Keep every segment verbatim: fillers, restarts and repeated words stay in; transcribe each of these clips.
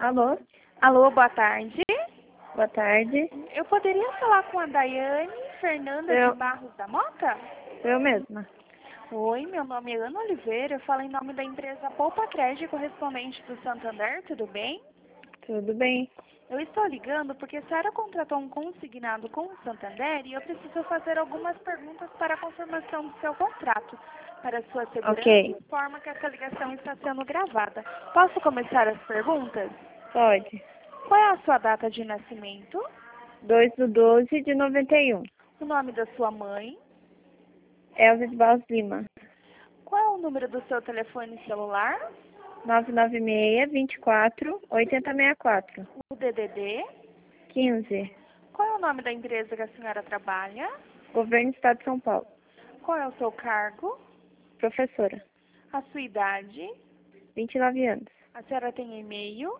Alô? Alô, boa tarde. Boa tarde. Eu poderia falar com a Daiane Fernanda Eu, de Barros da Mota? eu mesma. Oi, meu nome é Ana Oliveira, eu falo em nome da empresa Poupa Crédito, correspondente do Santander, tudo bem? Tudo bem? Eu estou ligando porque a senhora contratou um consignado com o Santander e eu preciso fazer algumas perguntas para a confirmação do seu contrato. Para sua segurança, Ok. informa que essa ligação está sendo gravada. Posso começar as perguntas? Pode. Qual é a sua data de nascimento? dois do doze de noventa e um. O nome da sua mãe? Elvis Baus Lima. Qual é o número do seu telefone celular? nove nove seis, vinte e quatro, oitenta sessenta e quatro. O D D D? quinze. Qual é o nome da empresa que a senhora trabalha? Governo do Estado de São Paulo. Qual é o seu cargo? Professora. A sua idade? vinte e nove anos. A senhora tem e-mail?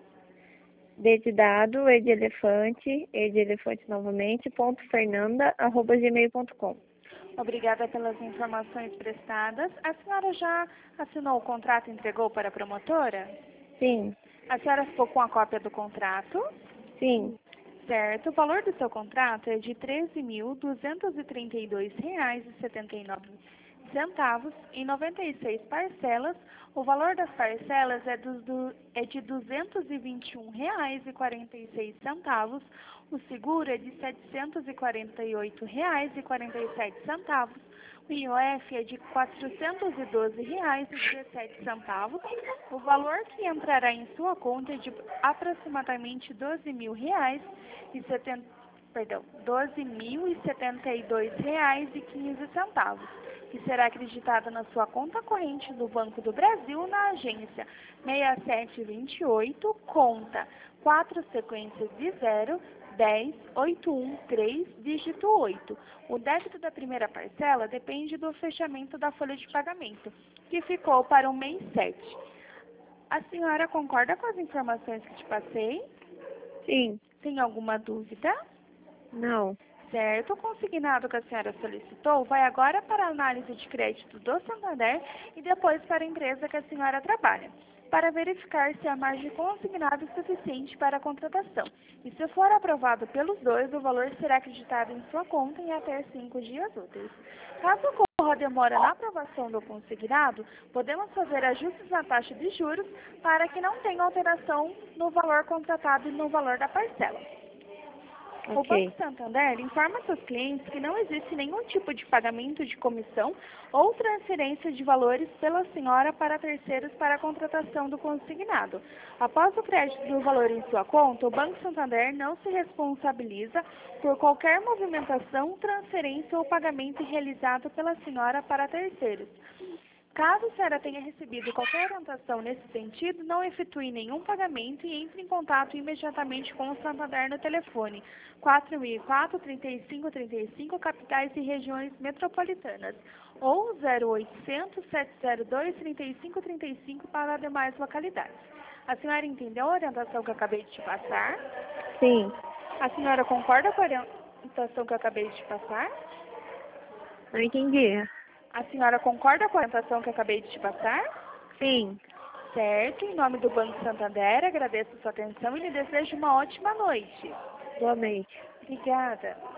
D de dado, E de elefante, E de elefante novamente, ponto fernanda, arroba gmail ponto com. Obrigada pelas informações prestadas. A senhora já assinou o contrato e entregou para a promotora? Sim. A senhora ficou com a cópia do contrato? Sim. Certo. O valor do seu contrato é de treze mil duzentos e trinta e dois reais e setenta e nove centavos em noventa e seis parcelas. O valor das parcelas é, dos, do, é de duzentos e vinte e um reais e quarenta e seis centavos. O seguro é de setecentos e quarenta e oito reais e quarenta e sete centavos. O I O F é de quatrocentos e doze reais e dezessete centavos. O valor que entrará em sua conta é de aproximadamente doze mil reais e setenta, perdão, doze mil e setenta e dois reais e quinze centavos, que será acreditada na sua conta corrente do Banco do Brasil na agência seis sete dois oito, conta quatro sequências de zero, dez, oito um três, dígito oito. O débito da primeira parcela depende do fechamento da folha de pagamento, que ficou para o mês sete. A senhora concorda com as informações que te passei? Sim. Tem alguma dúvida? Não. Certo, o consignado que a senhora solicitou vai agora para a análise de crédito do Santander e depois para a empresa que a senhora trabalha, para verificar se a margem consignada é suficiente para a contratação. E se for aprovado pelos dois, o valor será acreditado em sua conta em até cinco dias úteis. Caso ocorra demora na aprovação do consignado, podemos fazer ajustes na taxa de juros para que não tenha alteração no valor contratado e no valor da parcela. O Ok. Banco Santander informa seus clientes que não existe nenhum tipo de pagamento de comissão ou transferência de valores pela senhora para terceiros para a contratação do consignado. Após o crédito do valor em sua conta, o Banco Santander não se responsabiliza por qualquer movimentação, transferência ou pagamento realizado pela senhora para terceiros. Caso a senhora tenha recebido qualquer orientação nesse sentido, não efetue nenhum pagamento e entre em contato imediatamente com o Santander no telefone quatro mil e quatro, trinta e cinco, trinta e cinco, capitais e regiões metropolitanas, ou zero oitocentos, sete zero dois, trinta e cinco, trinta e cinco para demais localidades. A senhora entendeu a orientação que eu acabei de te passar? Sim. A senhora concorda com a orientação que eu acabei de te passar? Não entendi. A senhora concorda com a orientação que eu acabei de te passar? Sim. Certo, em nome do Banco Santander, agradeço sua atenção e lhe desejo uma ótima noite. Igualmente. Obrigada.